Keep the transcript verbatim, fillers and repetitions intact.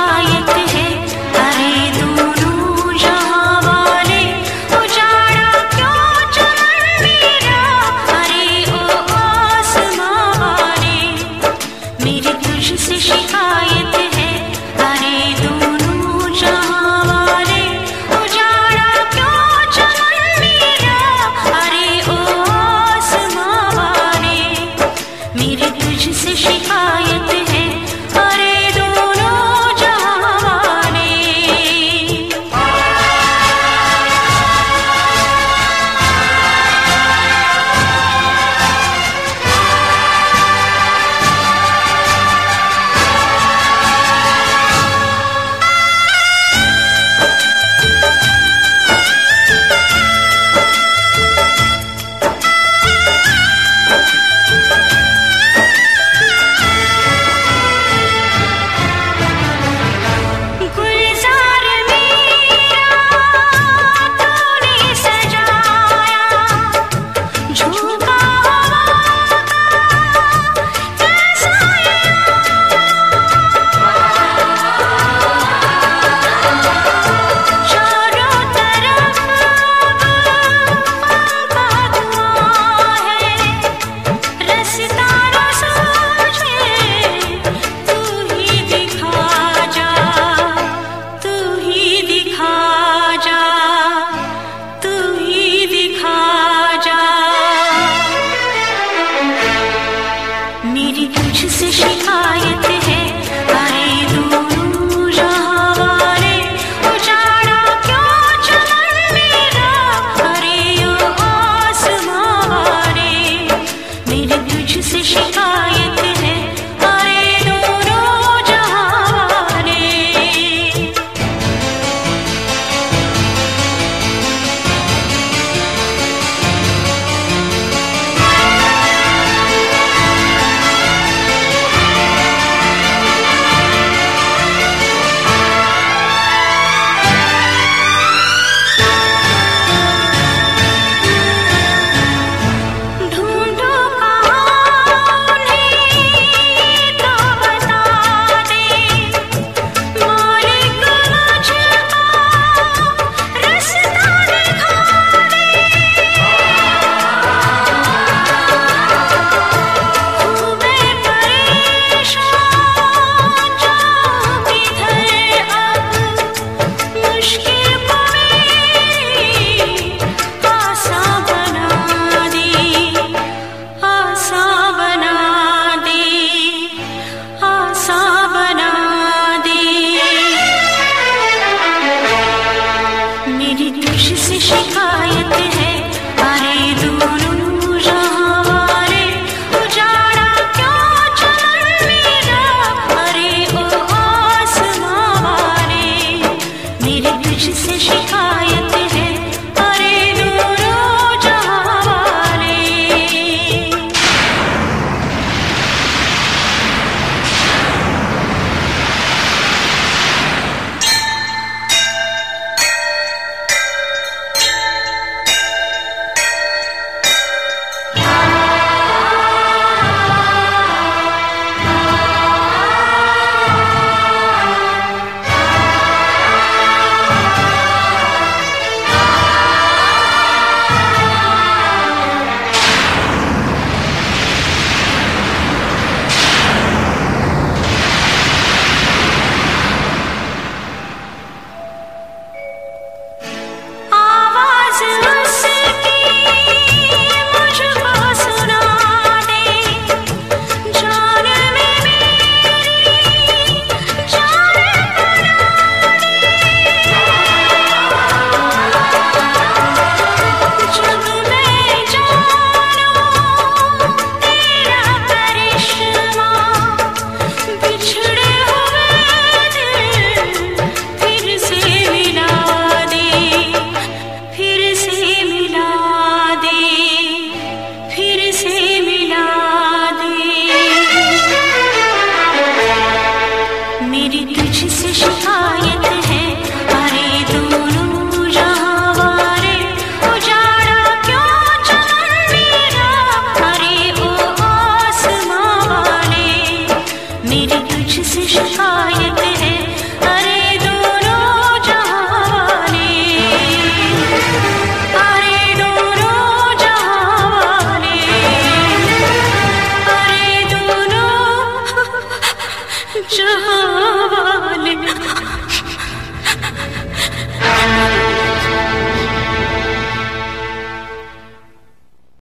शिकायत है, अरे दोनों जहां वाले, उजाड़ा क्यों चमन मेरा, अरे ओ आसमां वाले। मेरी तुझसे शिकायत है, अरे दोनों जहां वाले, उजाड़ा क्यों चमन मेरा, अरे ओ आसमां वाले। मेरी तुझसे शिकायत है, अरे दोनों जहां वाले। गुलजार मेरा तूने सजाया, झोंका हवा का कैसा चारों तरफ का धुआं है, रास्ता न सूझे, तू ही दिखा जा, तू ही दिखा जा, तू ही दिखा जा। मेरी तुझसे शिकायत है, अरे दोनों जहां वाले, उजाड़ा क्यों चमन मेरा, अरे ओ आसमां वाले। मेरी तुझसे शिकायत है, अरे दोनों जहां वाले। ढूंढो कहाँ उन्हें तो बता दे, मालिक मुझको रास्ता दिखा दे। हूँ मैं परेशान, जाऊँ किधर अब, मुश्किल को मेरी आसान बना दे, आसान बना दे, आसान बना दे। मेरी तुझसे शिकायत है, अरे दोनों जहां वाले, उजाड़ा क्यों चमन मेरा, अरे ओ आसमां वाले। मेरी तुझसे शिकायत है, अरे दोनों जहां वाले। आवाज उसकी मुझको सुना दे, जान में मेरी जान बना दे। जब मैं जानूं तेरा करिश्मा, बिछड़े हुए दिल फिर से मिला दे, फिर से मिला दे, फिर से मिला दे। मेरी तुझसे शिकायत है,